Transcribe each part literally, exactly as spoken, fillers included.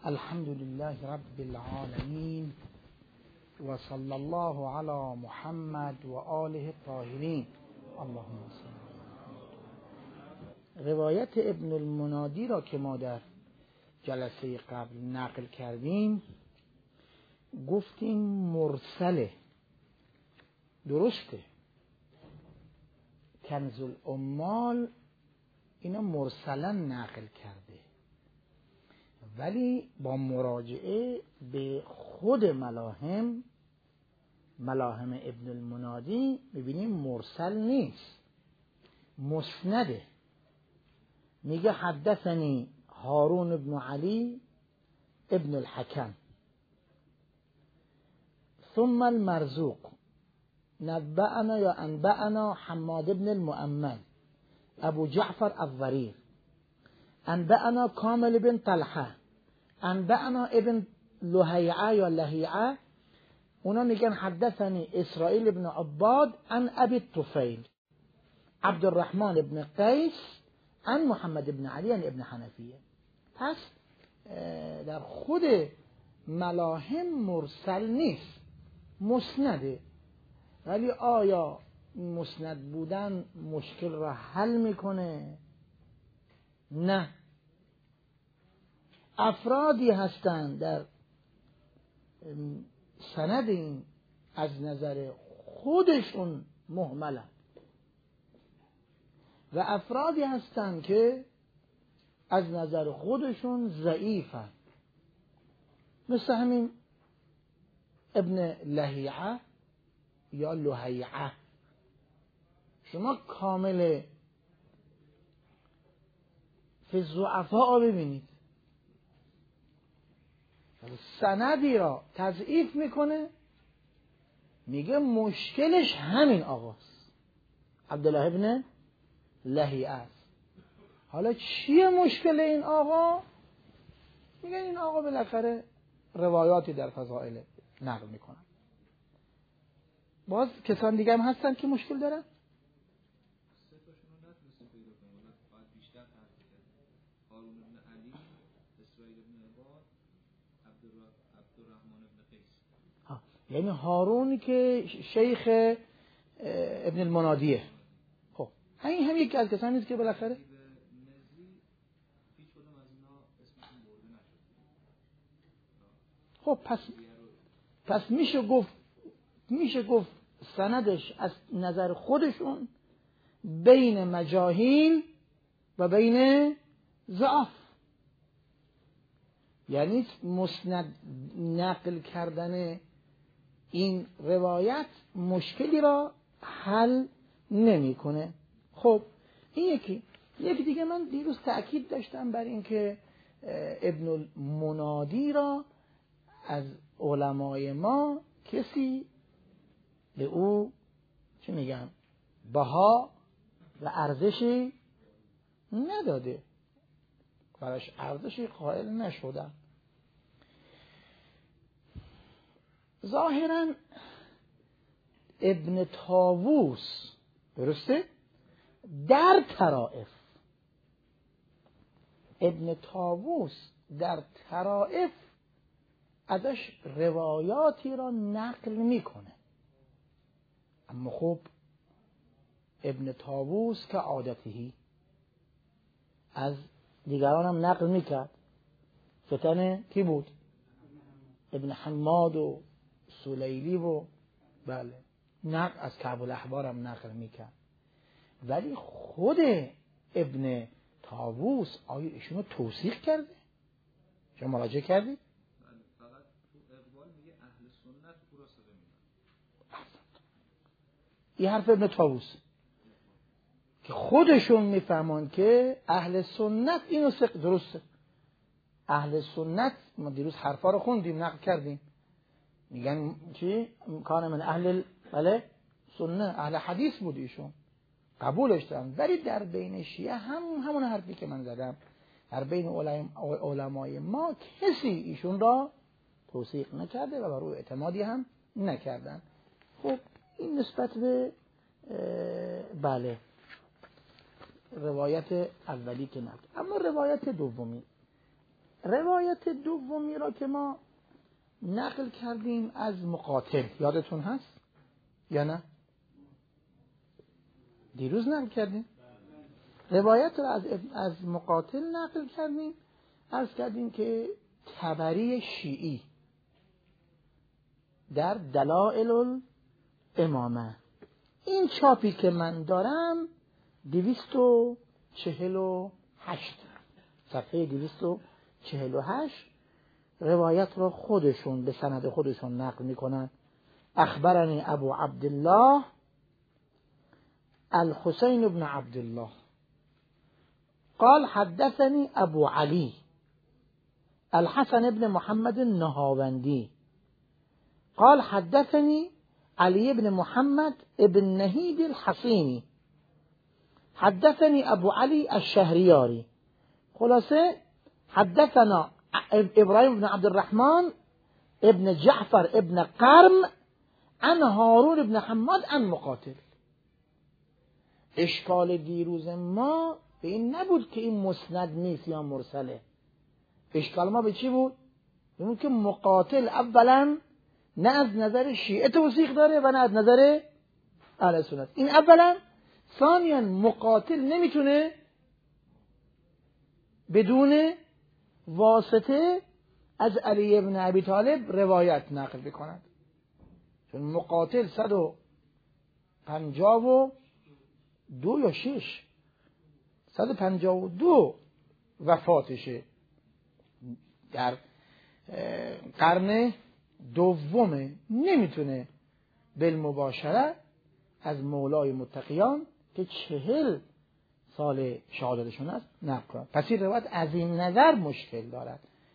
الحمد لله رب العالمين و صلی الله علی محمد و آله الطاهرین. اللهم صل. روایت ابن المنادی را که ما در جلسه قبل نقل کردیم گفتیم مرسله، درسته، کنز الاموال اینا مرسلا نقل کرده، ولی با مراجعه به خود ملاهم ملاهم ابن المنادی میبینیم مرسل نیست، مسنده. میگه حدثنی هارون ابن علی ابن الحکم ثم المرزوق نبأنا یا انبأنا حماد ابن المؤمن ابو جعفر الضرير انبأنا کامل بن طلحه انبأنا ابن لهیعه یا لهیعه. اونا میگن حدثنی اسرائیل ابن عباد عن ابی الطفیل عبد الرحمن ابن قیس عن محمد ابن علی عن ابن حنفیه. پس در خود ملاهم مرسل نیست، مسنده. ولی آیا مسند بودن مشکل را حل میکنه؟ نه. افرادی هستند در سند این از نظر خودشون مهملن و افرادی هستند که از نظر خودشون ضعیفن، مثل همین ابن لهیعه یا لهیعه. شما کامل فی الضعفاء ببینید، سندی را تضعیف میکنه، میگه مشکلش همین آقاست، عبدالله ابن لهیعه است. حالا چیه مشکل این آقا؟ میگه این آقا بالاخره روایاتی در فضائل نقل میکنن. باز کسان دیگه هم هستن که مشکل دارن. هارون ابن علی، اسرائیل ابن عباد، عبدالرحمن ابن قیس. یعنی هارونی که شیخ ابن المنادیه. خب همین هم یکی از کسانی است که بالاخره خب پس پس میشه گفت میشه گفت سندش از نظر خودشون بین مجاهیل و بین ضعف. یعنی مسند نقل کردن این روایت مشکلی را حل نمیکنه. خب این یکی یکی دیگه، من دیروز تأکید داشتم بر این که ابن المنادی را از علمای ما کسی به او چی میگن بها و ارزشی نداده، براش ارزشی قائل نشدن. ظاهرا ابن طاووس، درسته، در طرائف ابن طاووس در طرائف ازش روایاتی را نقل میکنه، اما خب ابن طاووس که عادتهی از دیگران هم نقل میکرد. فتن کی بود؟ ابن حماد و سلیلی و بله نقل از کعب الاحبار هم نقل میکرد. ولی خود ابن طاووس آیا ایشونو توثیق کرده؟ شما مراجعه کردید؟ فقط تو اقبال میگه اهل سنت او را ثقه میدونن. این حرف ابن طاووس که خودشون میفهمن که اهل سنت اینو ثقه، درسته. اهل سنت ما دیروز حرفا رو خوندیم، نقل کردیم، میگن چی؟ کان من اهل بله سنت، اهل حدیث بود ایشون، قبولش دارن. ولی در بین شیعه هم همون حرفی که من زدم، در بین علمای ما کسی ایشون را توثیق نکرده و بر او اعتمادی هم نکردن. خب این نسبت به بله روایت اولی که نقل. اما روایت دومی روایت دومی را که ما نقل کردیم از مقاتل، یادتون هست یا نه؟ دیروز نقل کردیم روایت را از از مقاتل نقل کردیم. عرض کردیم که طبری شیعی در دلائل الامامه، این چاپی که من دارم دویست و چهل و هشت، صفحه دویست و چهل و هشت، روایت را خودشون به سند خودشون نقل میکنن. اخبرنی ابو عبدالله الحسین بن عبدالله قال حدثني ابو علي الحسن بن محمد النهاوندي قال حدثني علي بن محمد ابن نهيد الحصيني حدثني ابو علي الشهرياري. خلاصه حدثنا ابراهيم بن عبد الرحمن ابن جعفر ابن قرم عن هارون بن حماد عن مقاتل. اشکال دیروز ما به این نبود که این مسند نیست یا مرسله. اشکال ما به چی بود؟ به این که مقاتل اولا نه از نظر شیعه توثیق داره و نه از نظر اهل سنت. این اولا. ثانیا مقاتل نمیتونه بدون واسطه از علی ابن ابی طالب روایت نقل بکند، چون مقاتل صد و پنجاه و دو یا شش صد و پنجاه و دو وفاتشه، در قرن دومه. نمیتونه بالمباشره از مولای متقیان که چهل سال شهادتشون است نقل کنه. پس این روایت از این نظر مشکل دارد.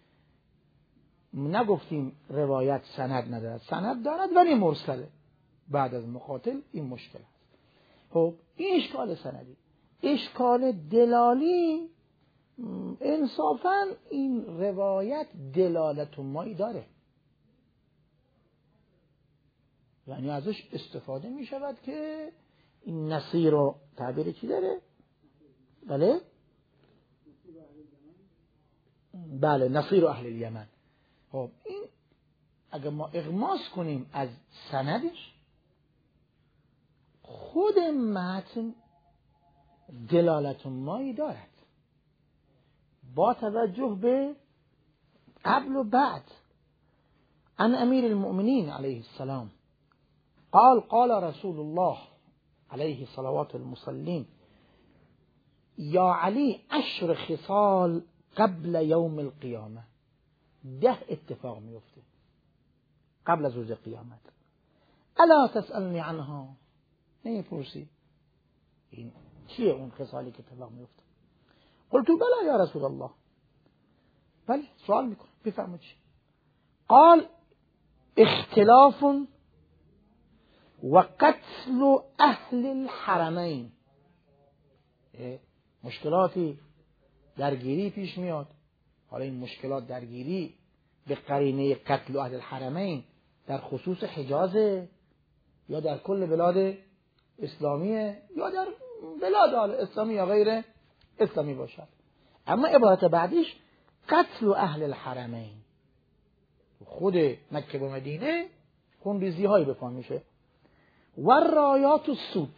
نگفتیم روایت سند ندارد، سند دارد ولی مرسله. بعد از مقاتل این مشکل است. خب این اشکال سندی. اشکال دلالی، انصافاً این روایت دلالت مایی داره، یعنی ازش استفاده می شود که این نصیر رو تعبیر چی داره؟ بله؟ بله نصیر اهل الیمن. خب این اگر ما اغماس کنیم از سندش، خود متن دلالت مایی دارد با توجه به قبل و بعد. عن امیر المؤمنین علیه السلام قال قال رسول الله علیه صلوات المصلین یا علی عشر خصال قبل یوم القیامه. ده اتفاق میفته قبل از روز قیامت. الا تسألنی عنها، نمیپرسی این چیه اون خصالی که اتفاق میفته؟ قلت بلا یا رسول الله، بله سوال میکنم بفرمایید چی؟ قال اختلاف و قتل اهل الحرمین. مشکلاتی درگیری پیش میاد. حالا این مشکلات درگیری به قرینه قتل اهل الحرمین در خصوص حجازه یا در کل بلاد اسلامیه یا در بلاد اسلامی یا غیر اسلامی باشد. اما عبارت بعدیش قتل اهل الحرمین، خود مکه و مدینه خونریزی هایی به پا میشه. و رایات السود،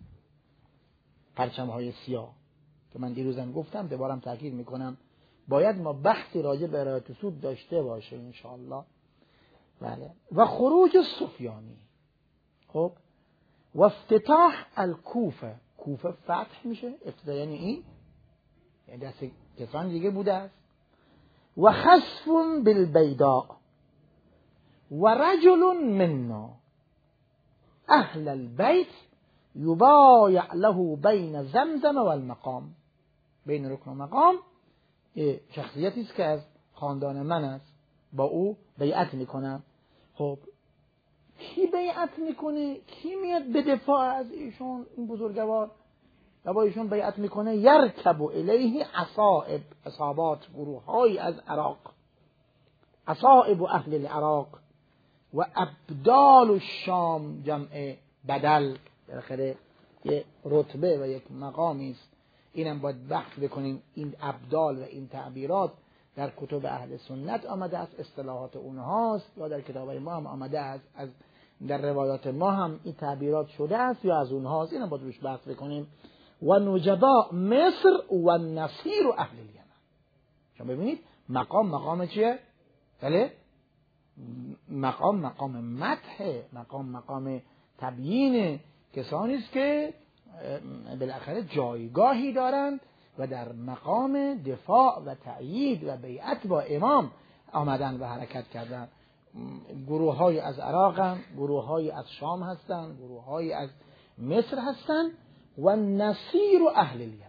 پرچم های سیاه که من دیروزم گفتم، دوبارم تاکید میکنم باید ما بحثی راجع به رایات السود داشته باشه انشاءالله. بله. و خروج سفیانی. خب و افتتاح الکوفه، کوفه فتح میشه. افتتاح یعنی این، یعنی دست کسان دیگه بوده است. و خسف بالبیداء و رجل منا اهل البیت یبایع له بین زمزم و المقام. بین رکن و مقام شخصیتی است که از خاندان من است، با او بیعت میکنم. خب کی بیعت میکنه؟ کی میاد به دفاع از ایشون؟ این بزرگوار و با ایشون بیعت میکنه. یرکب الیه عصائب، عصابات، گروه های از عراق، عصائب اهل العراق و ابدال الشام، جمع بدل، بالاخره یک رتبه و یک مقامی است. اینم باید بحث بکنیم این ابدال و این تعبیرات در کتب اهل سنت آمده است، اصطلاحات اونهاست، یا در کتابای ما هم آمده است، از در روایات ما هم این تعبیرات شده است یا از اونهاست. اینو باید روش بحث بکنیم. و نجبا مصر و نصیر و اهل الیمن. شما ببینید مقام مقام چیه؟ بله؟ مقام مقام مدح، مقام مقام تبیین کسانی است که بالاخره جایگاهی دارند و در مقام دفاع و تأیید و بیعت با امام آمدن و حرکت کردن. گروه های از عراق هم، گروه های از شام هستن، گروه های از مصر هستن و نصیر و اهل الیمن.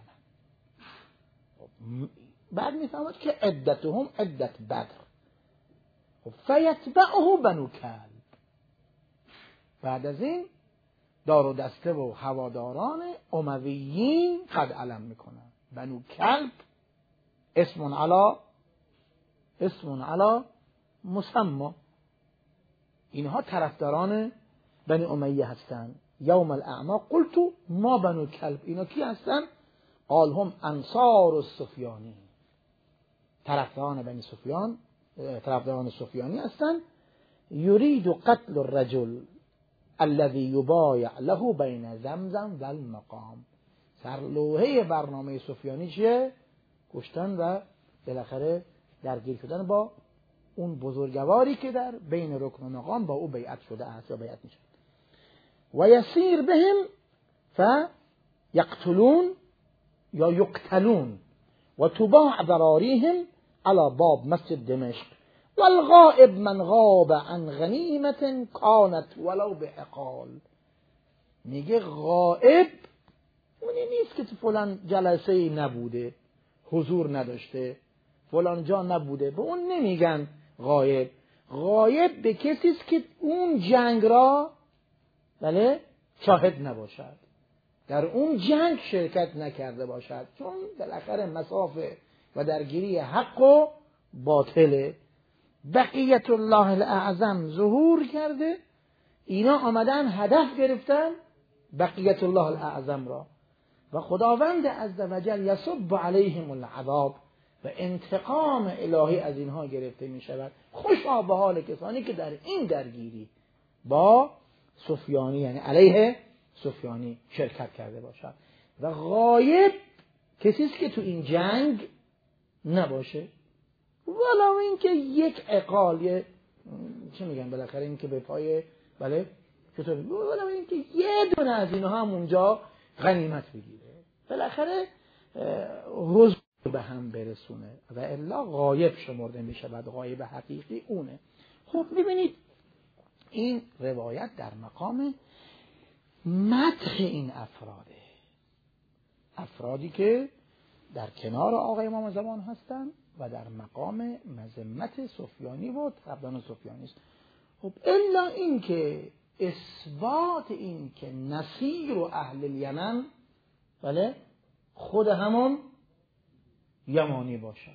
بعد میفهمد که عدتهم عدت بدر فیتبعه بنو کلب. بعد از این دار و دسته و هواداران امویین قد علم میکنن. بنو کلب اسم علا اسم علا مسمى، اینها طرفداران بنی امیه هستند. یوم الاعما قلت ما بنو کلب، اینا کی هستن؟ قال هم انصار السفیانی، طرفداران بنی سفیان، طرفداران سفیانی هستند. یرید قتل الرجل الذي یبایع له بین زمزم و المقام. سرلوحه برنامه سفیانی چیه؟ کشتن و بالاخره درگیر شدن با اون بزرگواری که در بین رکن و مقام با او بیعت شده است یا بیعت میشه. و یسیر بهم فیقتلون یا یقتلون و تباع ذراریهم على باب مسجد دمشق والغائب من غاب عن غنیمت کانت ولو بعقال. میگه غائب اونی نیست که تو فلان جلسه نبوده، حضور نداشته، فلان جا نبوده، به اون نمیگن غایب. غایب به کسی است که اون جنگ را بله شاهد نباشد، در اون جنگ شرکت نکرده باشد، چون بالاخره مسافه و درگیری حق و باطله. بقیت الله الاعظم ظهور کرده، اینا آمدن هدف گرفتن بقیت الله الاعظم را و خداوند عزوجل یصب علیهم العذاب و انتقام الهی از اینها گرفته می شود. خوشا به حال کسانی که در این درگیری با سفیانی یعنی علیه سفیانی شرکت کرده باشد. و غایب کسی است که تو این جنگ نباشه، ولو این که یک عقال، یه چه میگن بالاخره این که به پای بله چطور، ولو این که یه دونه از اینها هم اونجا غنیمت بگیره، بالاخره حضور به هم برسونه و الا غایب شمرده میشه. بعد غایب حقیقی اونه. خب ببینید این روایت در مقام مدح این افراده، افرادی که در کنار آقای امام زمان هستن و در مقام مذمت سفیانی و طرفداران سفیانی است. خب الا این که اثبات این که نصیر و اهل الیمن بله خود همون یمانی باشد،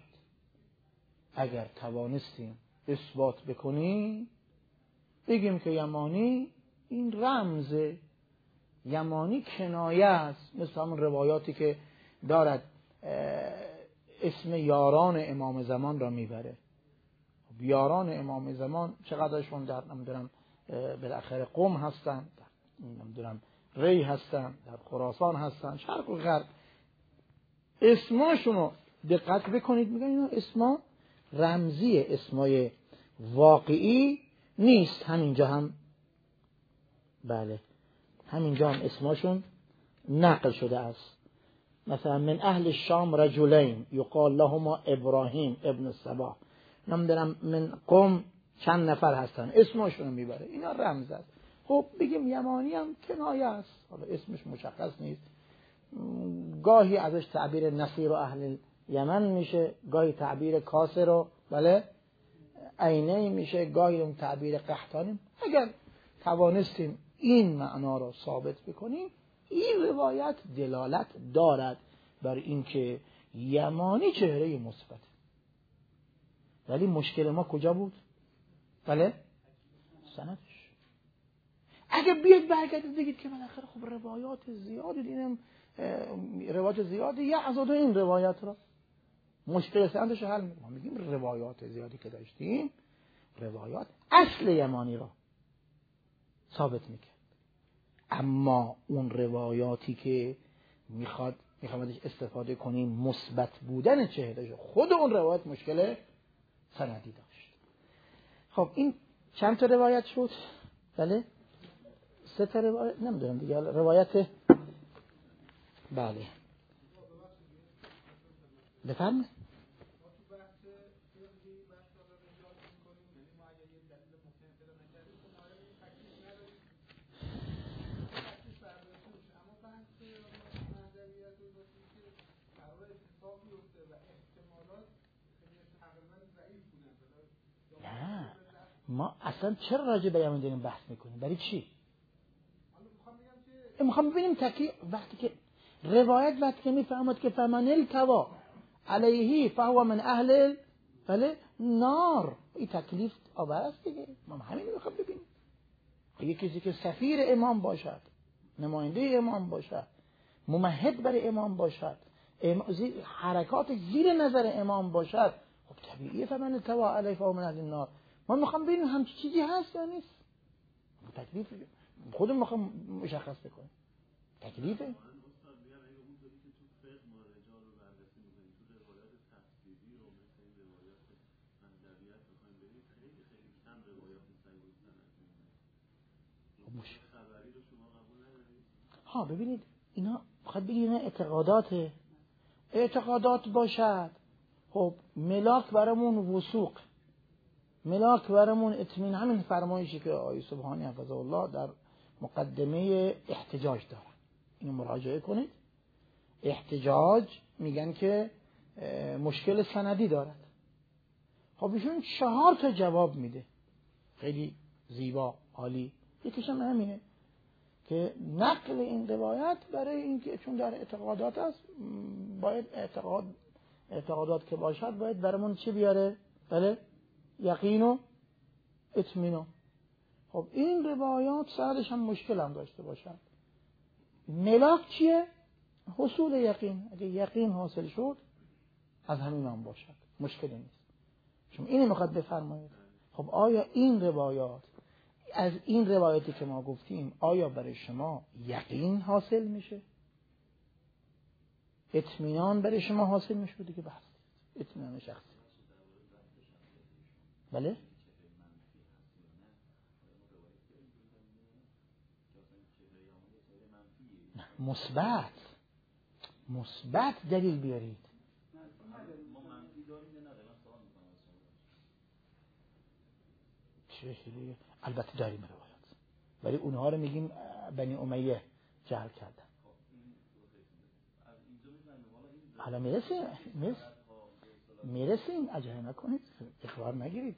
اگر توانستیم اثبات بکنیم بگیم که یمانی این رمز، یمانی کنایه است، مثل همون روایاتی که دارد اسم یاران امام زمان را میبره. یاران امام زمان چقدرشون در نمیدونم بالاخره قم هستن، نمیدونم ری هستن، در خراسان هستن، شرق و غرب. اسماشونو دقت بکنید، میگن اینا اسما رمزیه، اسمای واقعی نیست. همینجا هم بله همینجا هم اسماشون نقل شده است. مثلا من اهل الشام رجلین یقال لهما ابراهیم ابن الصباح، نمیدونم من قم چند نفر هستن، اسمشون رو میبره، اینا رمز است. خب بگیم یمانی هم کنایه است، حالا اسمش مشخص نیست، گاهی ازش تعبیر نصیر و اهل یمن میشه، گاهی تعبیر کاسر و بله عینه میشه، گاهی اون تعبیر قحطانی. اگر توانستیم این معنا رو ثابت بکنیم، این روایت دلالت دارد بر اینکه یمانی چهره مثبت. ولی مشکل ما کجا بود؟ بله سندش. اگه بیاد برگردید بگید که بالاخره خب روایات زیادی دیدیم، روایات زیادی یه عزاد این روایت را مشکل سندش رو حل میکنه. میگیم روایات زیادی که داشتیم، روایات اصل یمانی را ثابت میکنه، اما اون روایاتی که میخواد میخوام ازش استفاده کنیم مثبت بودن چهرهش، خود اون روایت مشکل سندی داشت. خب این چند تا روایت شد؟ بله سه تا روایت، نمیدونم دیگه روایت. بله بفرمایید. نه ما اصلا چرا راجع به یمن داریم بحث میکنیم؟ برای چی؟ میخوام ببینیم تکی وقتی که روایت وقتی که میفهمد که فمن التوا علیه فهو من اهل بله نار، این تکلیف آور است دیگه. ما همین رو میخوام ببینیم. یکی کسی که سفیر امام باشد، نماینده امام باشد، ممهد برای امام باشد، حرکات زیر نظر امام باشد، خب طبیعیه فمن التوا علیه فهو من اهل النار. ما میخوام ببینیم همچین چیزی هست یا نیست. تکلیف خودمون میخوام مشخص بکنیم تکلیفه. ها ببینید اینا بخواد بگید اینا اعتقادات اعتقادات باشد، خب ملاک برامون وثوق، ملاک برامون اطمینان. همین فرمایشی که آیه سبحانی حفظه الله در مقدمه احتجاج دارن، اینو مراجعه کنید. احتجاج میگن که مشکل سندی دارد. خب ایشون چهار تا جواب میده، خیلی زیبا عالی. یکیش هم همینه که نقل این روایت برای اینکه چون در اعتقادات است، باید اعتقاد اعتقادات که باشد باید برامون چی بیاره؟ بله یقین و اطمینان. خب این روایات سرش هم مشکل هم داشته باشد. ملاک چیه؟ حصول یقین. اگه یقین حاصل شد از همین هم باشد، مشکلی نیست. شما اینو میخواد بفرمایید. خب آیا این روایات از این روایتی که ما گفتیم آیا برای شما یقین حاصل میشه؟ اطمینان برای شما حاصل میشه؟ دیگه بحث اطمینان شخصی. بله؟ مثبت مثبت دلیل بیارید. چه البته داریم روایات، ولی اونها رو میگیم بنی امیه جعل کردن. حالا میرسیم میرسیم میرسیم عجله نکنید، اخبار نگیرید.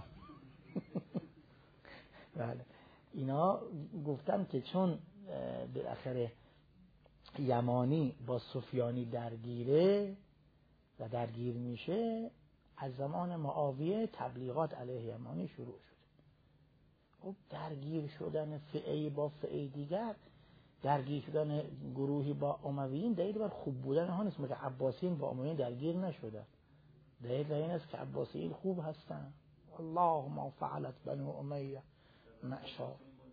بله اینا گفتم که چون بالاخره یمانی با سفیانی درگیره و درگیر میشه، از زمان معاویه تبلیغات علیه یمانی شروع شد. خب درگیر شدن فئه با فئه دیگر، درگیر شدن گروهی با امویین دلیل بر خوب بودن ها نیست. مگه عباسیین با امویین درگیر نشدن؟ دلیل این است که عباسیین خوب هستن. الله ما فعلت بنو امیه معشار.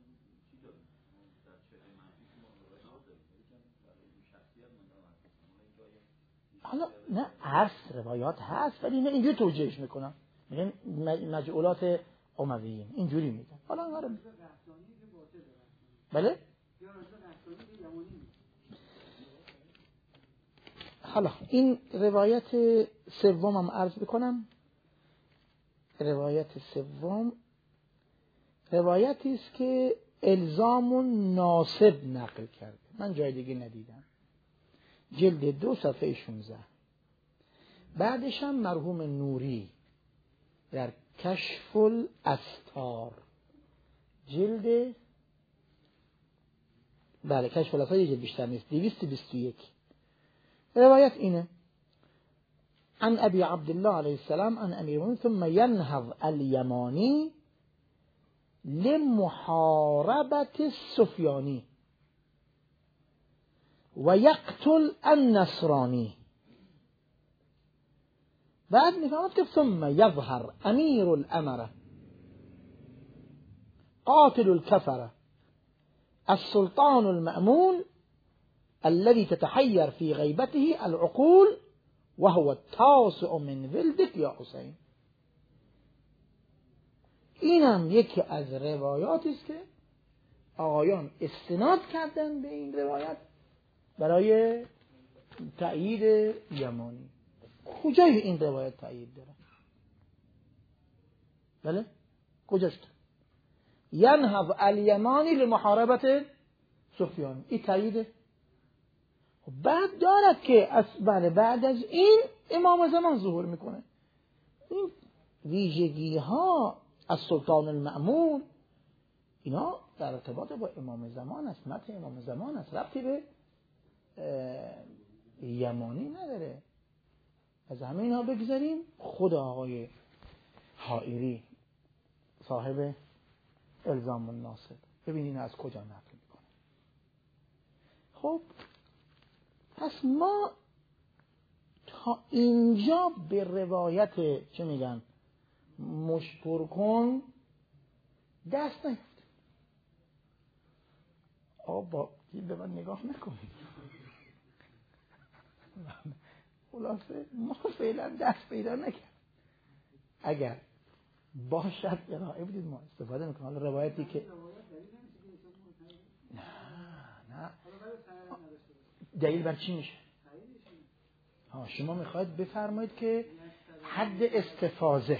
حالا نه هست روایات هست، ولی اینا اینجوری توجیهش میکنن، میگن مجعولات امویین اینجوری میگن. حالا آره بله. حالا این روایت سوم هم عرض بکنم. روایت سوم روایتی است که الزام ناصب نقل کرده، من جای دیگه ندیدم. جلد دو صفحه شانزده. بعدش هم مرحوم نوری در کشف الاستار جلد بله کشف الاستار یه جلد بیشتر نیست، دویست و بیست و یک. روایت اینه: عن ابی عبدالله علیه السلام عن امیر المؤمنین ثم ينهض الیمانی لمحاربت السفیانی و یقتل النصرانی. بعد میفهمد که ثم یظهر امیر الامره قاتل الكفره السلطان المأمون الذي تتحير في غيبته العقول وهو التاسع من ولدك یا حسین. اینم یکی از روایاتی است که آقایان استناد کردن به این روایت برای تأیید یمانی. کجای این روایت تأیید داره؟ بله؟ کجاش داره؟ ینهض الیمانی لمحاربت سفیان. این تأییده. بعد دارد که بله بعد از این امام زمان ظهور میکنه. این ویژگی ها از سلطان المأمون اینا در ارتباط با امام زمان است، متن امام زمان است، ربطی به یمانی نداره. از همه اینا بگذاریم. خود آقای حائری صاحب الزام الناصب ببینین از کجا نقل میکنه. خب پس ما تا اینجا به روایت چه میگن مشتر کن دست نیفتیم. آقا با به من نگاه نکنید. خلاصه ما فعلا دست پیدا نکرد. اگر باشد ارائه بدید ما استفاده میکنیم. حالا روایتی که نه نه دلیل بر چی میشه؟ ها شما میخواید بفرمایید که حد استفاضه،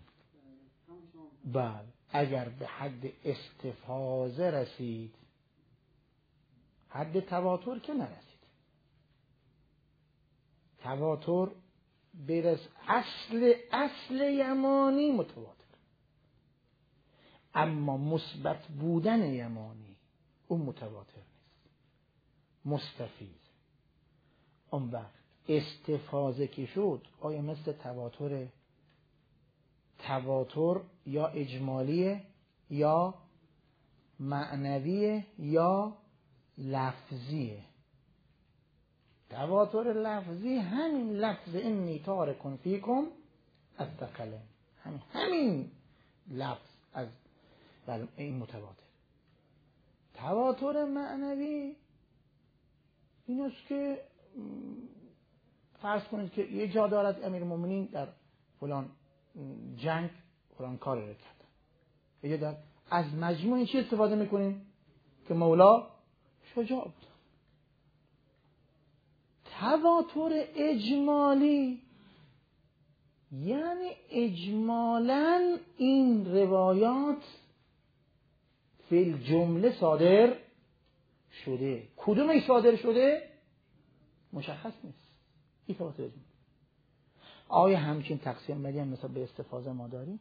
بله اگر به حد استفاضه رسید، حد تواتر که نرسید. تواتر برس اصل اصل یمانی متواتر، اما مثبت بودن یمانی اون متواتر نیست، مستفیض. اون وقت استفاضه که شد آیا مثل تواتر؟ تواتر یا اجمالیه یا معنویه یا لفظیه. تواتر لفظی همین لفظ انی تارکن فیکم الثقلین، همین همین لفظ از این متواتر. تواتر معنوی این است که فرض کنید که یه جا دارد امیرالمومنین در فلان جنگ فلان کار رو کرد، یه جا دارد از مجموع این چی استفاده میکنیم که مولا شجاع بود. تواتر اجمالی یعنی اجمالاً این روایات فی الجمله صادر شده. کدوم ای صادر شده مشخص نیست. این تواتر اجمالی. آیا همچین تقسیم بندی هم مثلا به استفاضه ما داریم؟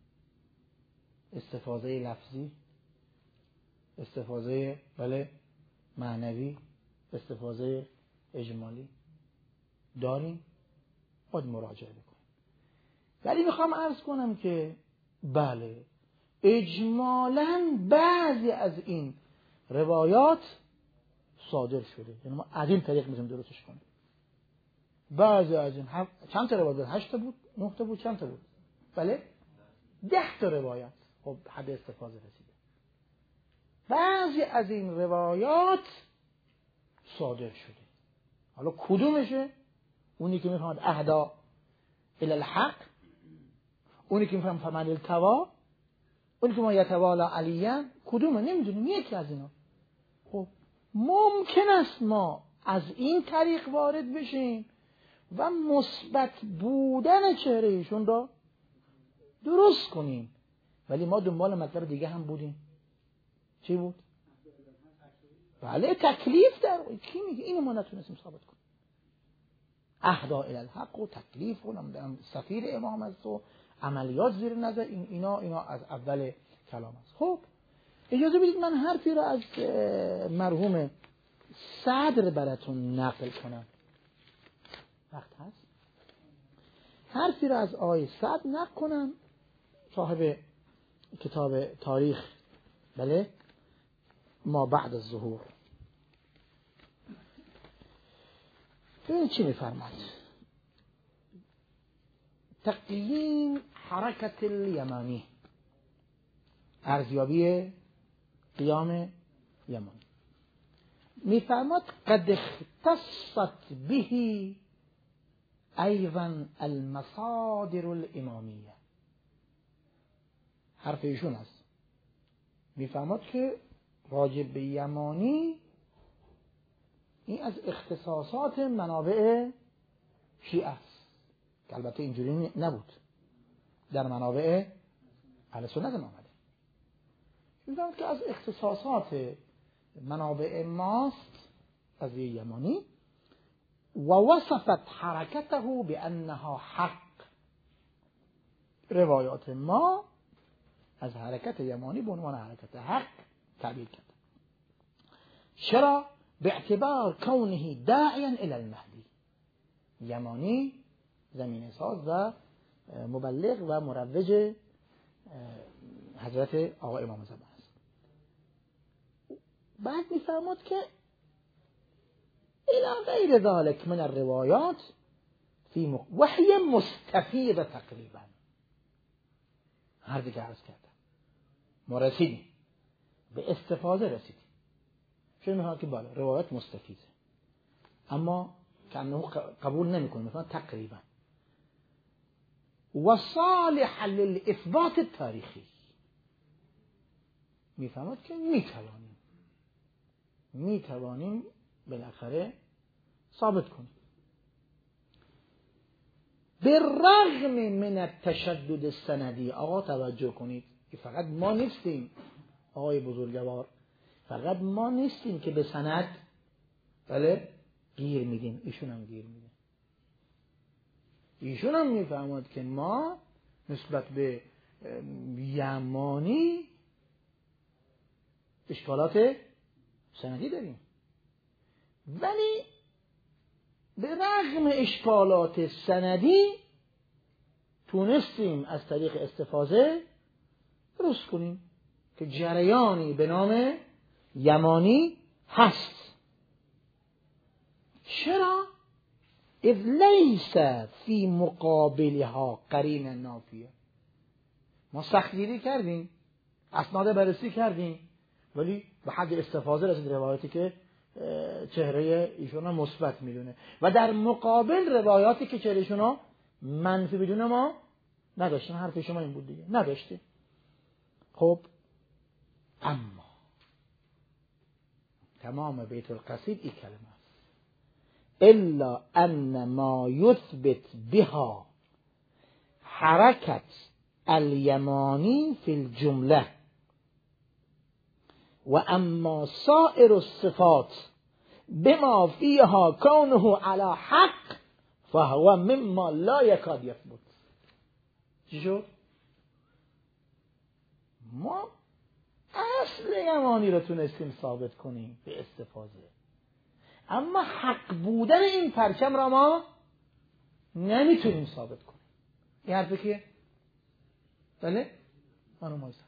استفاضه لفظی، استفاضه بله معنوی، استفاضه اجمالی داریم، باید مراجعه بکنیم. ولی میخوام عرض کنم که بله اجمالاً بعضی از این روایات صادر شده، یعنی ما از این طریق میتونیم درستش کنیم. بعضی از این هم... چند تا روایت؟ هشت تا بود؟ نه تا بود؟ چند تا بود؟ بله ده تا روایت. خب حد استفاضه رسیده. بعضی از این روایات صادر شده. حالا کدومشه؟ اونی که میفهمد اهدا الی الحق، اونی که میفهمد فمن التوا، اونی که ما یتوالا علیه، کدومه؟ نمیدونیم. یکی از اینا. خب ممکن است ما از این طریق وارد بشیم و مثبت بودن چهره ایشون را درست کنیم، ولی ما دنبال مطلب دیگه هم بودیم. چی بود؟ بله تکلیف در کی میگه؟ اینو ما نتونستیم ثابت کنیم. اهدا الی الحق و تکلیف و نمیدونم سفیر امام است و عملیات زیر نظر، این اینا اینا از اول کلام است. خب اجازه بدید من حرفی را از مرحوم صدر براتون نقل کنم. وقت هست؟ حرفی را از آقای صدر نقل کنم، صاحب کتاب تاریخ بله ما بعد از ظهور. ببینید چی میفرماد. تقییم حرکت الیمانی، ارزیابی قیام یمانی. میفرماد قد اختصت به ایضا المصادر الامامیه. حرف ایشون است، میفرماد که راجع به یمانی این از اختصاصات منابع شیعه است، که البته اینجوری نبود، در منابع اهل سنت هم آمده. میفرماد که از اختصاصات منابع ماست قضیه یمانی. و وصفت حرکته بانها حق. روایات ما از حرکت یمانی به عنوان حرکت حق تعبیر کرد. چرا؟ به اعتبار کونه داعیا الی المهدی. یمانی زمین ساز و مبلغ و مروج حضرت آقا امام زمان است. بعد میفرماد که الى غیر ذلك من الروایات فی مق... وحی مستفیض تقریبا. هر دیگه عرض کردم ما رسیدیم به استفاده، رسیدیم. چون میخواد که بالا روایت مستفیضه، اما که انه قبول نمیکنه، مثلا تقریبا. و صالح للاثبات التاریخی. میفهمد که میتوانیم میتوانیم بالاخره ثابت کنیم. بالرغم من التشدد السندی. آقا توجه کنید که فقط ما نیستیم، آقای بزرگوار، فقط ما نیستیم که به سند بله گیر میدیم، ایشون هم گیر میده. ایشون هم میفهمد که ما نسبت به یمانی اشکالات سندی داریم، ولی به رغم اشکالات سندی تونستیم از طریق استفاضه درست کنیم که جریانی به نام یمانی هست. چرا؟ اذ لیس فی مقابلها قرین نافیه. ما سختگیری کردیم، اسناد بررسی کردیم، ولی به حد استفاضه رسید روایاتی که چهره ایشون رو مثبت میدونه و در مقابل روایاتی که چهره ایشون رو منفی بدونه ما نداشتیم. حرف شما این بود دیگه، نداشتیم. خب اما تمام بیت القصید این کلمه است: الا ان ما یثبت بها حرکت الیمانی فی الجمله و اما سائر الصفات بما فیها کونه علی حق فهو مما لا یکاد یثبت. چی شد؟ ما اصل یمانی رو تونستیم ثابت کنیم به استفاضه، اما حق بودن این پرچم را ما نمیتونیم ثابت کنیم. این حرفه که بله منو مایستد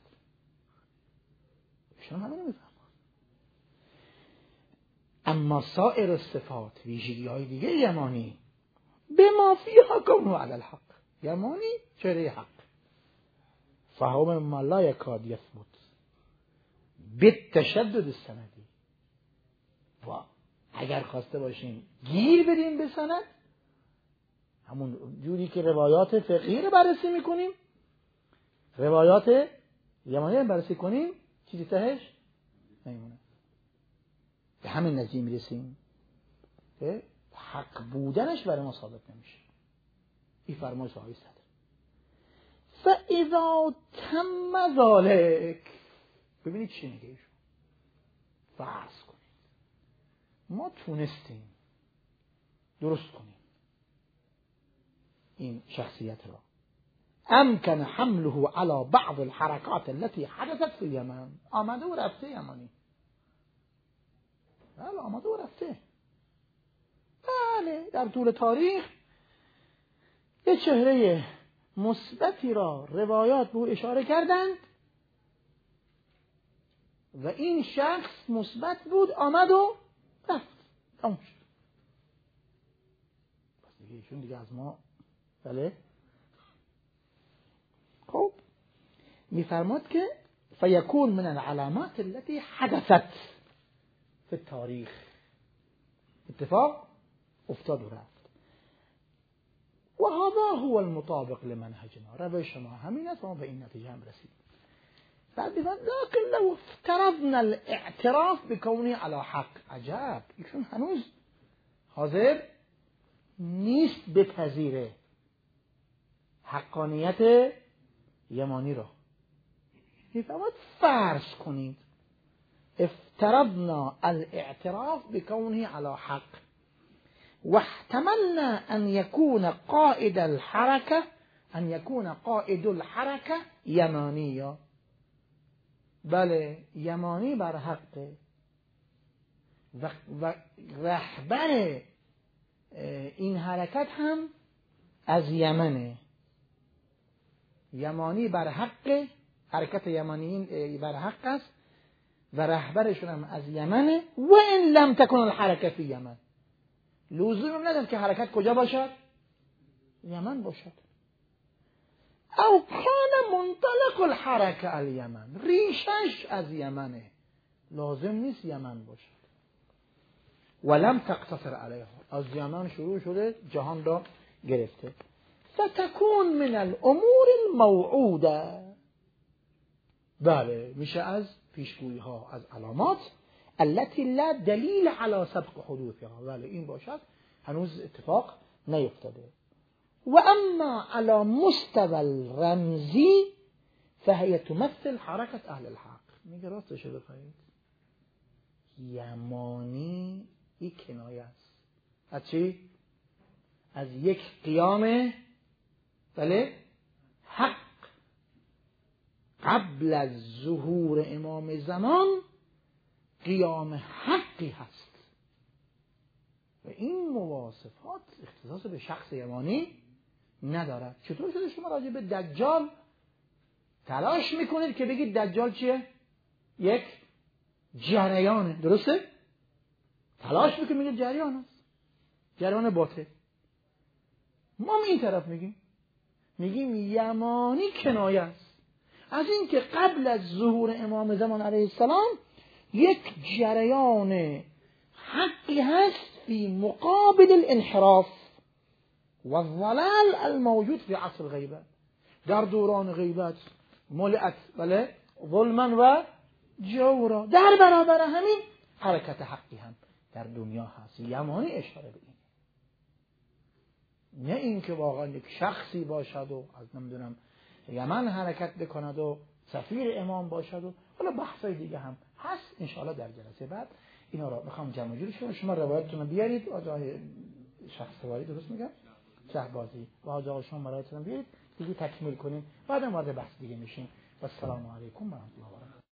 شما همه نمیفهم. اما سایر صفات، ویژگی های دیگه یمانی، به ما فیها کونه علی الحق، یمانی چهره حق، فهم ما لا یکاد یثبت بالتشدد السندی. و اگر خواسته باشیم گیر بدیم به سند، همون جوری که روایات فقهی رو بررسی میکنیم، روایات یمانی رو بررسی کنیم، چیزی تهش نمیمونه. به همین نتیجه میرسیم که حق بودنش برای ما ثابت نمیشه. این فرمایش صحابی است. فاذا تم ذلك، ببینید چی میگه ایشون. فرض کنید ما تونستیم درست کنیم این شخصیت را، امکن حمله على بعض الحركات التي حدثت في اليمن. آمده و رفته یمانی، بله آمده و رفته. بله در طول تاریخ یه چهره مثبتی را روایات به او اشاره کردند و این شخص مثبت بود، آمد و رفت، تموم شد. پس دیگه ایشون دیگه از ما بله میفرماد که فیکون من العلامات التي حدثت فی التاریخ، اتفاق افتاد و رفت. و هذا هو المطابق لمنهجنا، روش ما همین است و ما به این نتیجه هم رسید. بعد میفرماد لكن لو افترضنا الاعتراف بكونه على حق، عجب، ایشون هنوز حاضر نیست بپذیره حقانیت یمانی را. میفرماد فرض کنید افترضنا الاعتراف بكونه على حق واحتملنا ان يكون قائد الحركة ان يكون قائد الحركة یمانیا. بله یمانی بر حقه و, و رهبر این حرکت هم از یمنه. یمانی بر حق، حرکت یمانی بر حق است و رهبرشون هم از یمنه. و این لم تکن الحرکت فی یمن، لزوم نداره که حرکت کجا باشد؟ یمن باشد. او کان منطلق الحرکه الیمن، ریشش از یمنه، لازم نیست یمن باشد. ولم تقتصر علیها، از یمن شروع شده جهان را گرفته. فتكون من الامور الموعوده، بله میشه از پیشگویی ها، از علامات التي لا دلیل على سبق حدوثها، بله این باشد هنوز اتفاق نیفتاده. و اما على مستوى الرمزی فهي تمثل حرکت اهل الحق. میگه راستش بخواهید یمانی یک کنایه است از چی؟ از یک قیام بله حق قبل از ظهور امام زمان، قیام حقی هست و این مواصفات اختصاص به شخص یمانی ندارد. چطور شده شما راجع به دجال تلاش میکنید که بگید دجال چیه؟ یک جریانه، درسته؟ تلاش میکنید میگید جریان است، جریان باطل. ما این طرف میگیم میگیم یمانی کنایه است از این که قبل از ظهور امام زمان علیه السلام یک جریان حقی هست فی مقابل الانحراف و الضلال الموجود فی عصر الغیبت. در دوران غیبت ملئت بله ظلما و جورا، در برابر همین حرکت حقی هم در دنیا هست. یمانی اشاره به این، نه اینکه واقعا یک شخصی باشد و از نمیدونم یمن حرکت بکند و سفیر امام باشد و حالا بحثای دیگه هم هست. انشاءالله در جلسه بعد اینا را میخوام جمع جورش کنم. شما روایتتون رو بیارید، آجای شخص سواری درست میگم شهبازی و آجای شما روایتتون رو بیارید دیگه تکمیل کنیم، بعدم وارد بحث دیگه میشیم. و السلام علیکم و رحمت الله و برکاته.